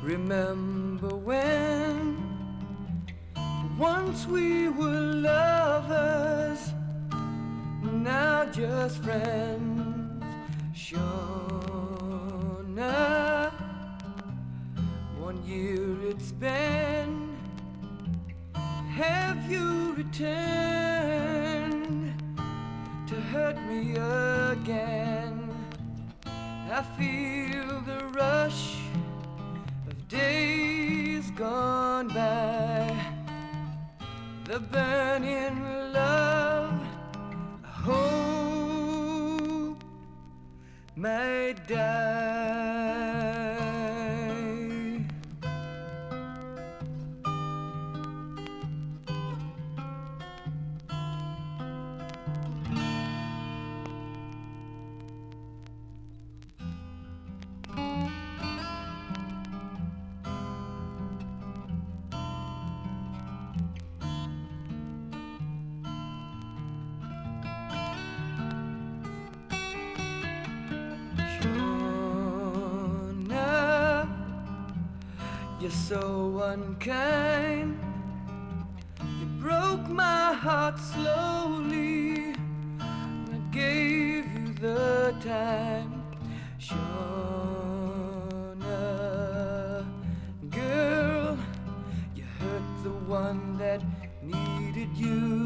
Remember when once we were lovers, now just friends. Shona, 1 year it's been. Have you returned to hurt me again? I feel the rush of days gone by, the burning love I hope might die. You're so unkind. You broke my heart slowly, and I gave you the time. Shona, girl, you hurt the one that needed you.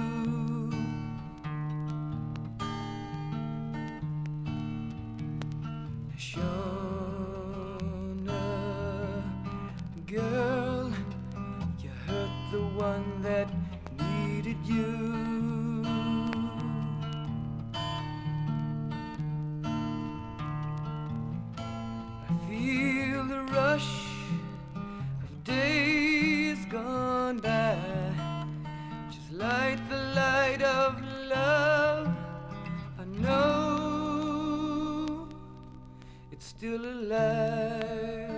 Girl, you hurt the one that needed you. I feel the rush of days gone by. Just light the light of love. I know it's still alive.